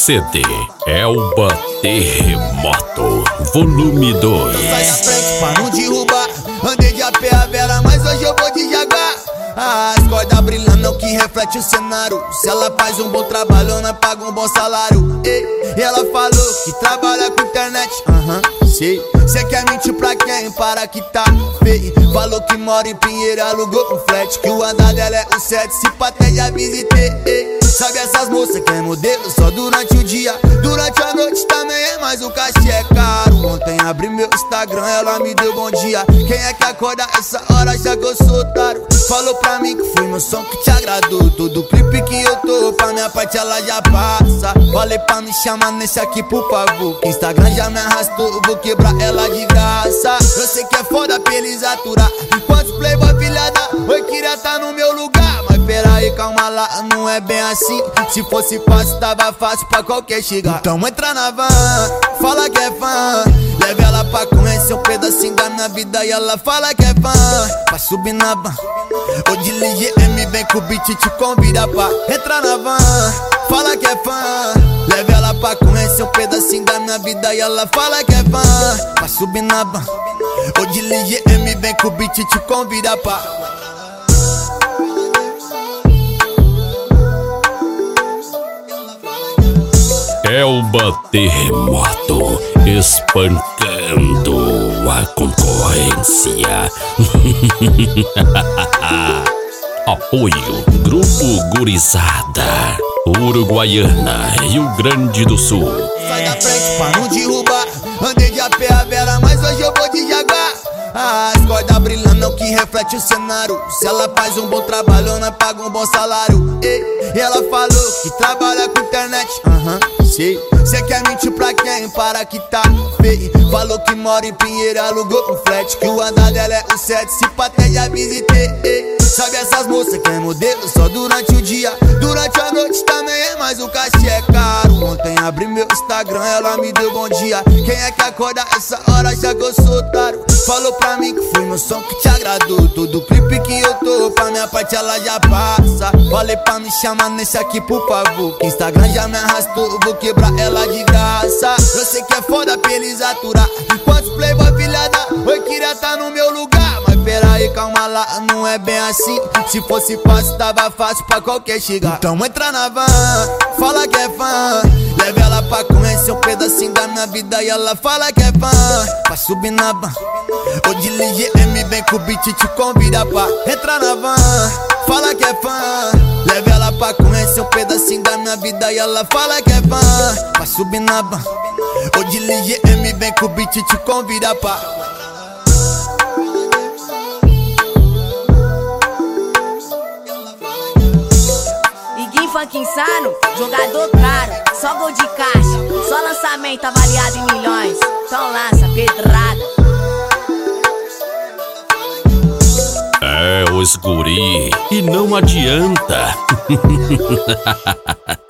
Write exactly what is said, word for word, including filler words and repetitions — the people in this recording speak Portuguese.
C D Elba Terremoto Volume dois. Sai da frente pra não derrubar. Andei de A P a Vera, mas hoje eu vou de Jaguar. As cordas brilhando é o que reflete o cenário. Se ela faz um bom trabalho, ela paga um bom salário. Ei, e ela falou que trabalha com internet. Aham, uhum, sei. Cê quer mentir pra quem? Para que tá feio. Falou que mora em Pinheiro, alugou um flat. Que o andar dela é o sete, se pá até já visitei. Ei, sabe essas moças que é modelo só durante o dia? Durante a noite também é, mas o cachê é caro. Ontem abri meu Instagram, ela me deu bom dia. Quem é que acorda essa hora já que eu sou otário? Falou pra mim que foi meu som que te agradou. Todo clipe que eu tô, pra minha parte ela já passa. Falei pra me chamar nesse aqui por favor, que Instagram já me arrastou, vou quebrar ela de graça. Eu sei que é foda pra eles aturar. Enquanto playboy filhada, oi queria tá no meu lugar. Mas peraí, calma lá, não é bem assim. Se fosse fácil, tava fácil pra qualquer chegar. Então entra na van, fala que é fã. Leve ela pra conhecer um pedacinho da minha vida. E ela fala que é fã, pra subir na van. Ou de G M vem com o beat te convida pra entrar na van. Fala que é fã, leve ela pra conhecer um pedacinho da minha vida. E ela fala que é fã, pra subir na van. Ou de G M vem com o beat te convida pra Elba Terremoto espancando a concorrência. Apoio Grupo Gurizada, Uruguaiana, Rio Grande do Sul. Sai da frente pra não derrubar. Andei de A P a Vera, mas hoje eu vou de Jaguar. As cordas brilhando é o que reflete o cenário. Se ela faz um bom trabalho, ela paga um bom salário. Ei, e ela falou que trabalha com internet. Aham, uhum, sei. Cê quer mentir pra quem? Para que tá feio. Falou que mora em Pinheiro, alugou um flat. Que o andar dela é o sete, se pá até já visitei. Ei, sabe essas moças que é modelo só durante o dia? Durante a noite também é, mas o cachê é caro. Ontem abri meu Instagram, ela me deu bom dia. Quem é que acorda essa hora já que eu sou otário? Falou pra mim que foi meu som que te agradou. Todo clipe que eu tô, pra minha parte ela já passa. Falei pra me chamar nesse aqui por favor, que Instagram já me arrastou, vou quebrar ela de graça. Eu sei que é foda pra eles aturar. Enquanto playboy filhada, oi queria tá no meu lugar. Mas peraí, calma lá, não é bem assim. Se fosse fácil, tava fácil pra qualquer chegar. Então entra na van, fala que é fã. Leve ela pra conhecer um pedacinho da minha vida. E ela fala que é fã, pra subir na van. Ou de G M vem com o beat te convida pra entrar na van. Fala que é fã, leve ela pra conhecer um pedacinho da minha vida. E ela fala que é fã, pra subir na van. Ou de G M vem com o beat te convida pra Iguinho funk insano, jogador caro, só gol de caixa, só lançamento avaliado em milhões. Então lança pedrada. É os guri e não adianta.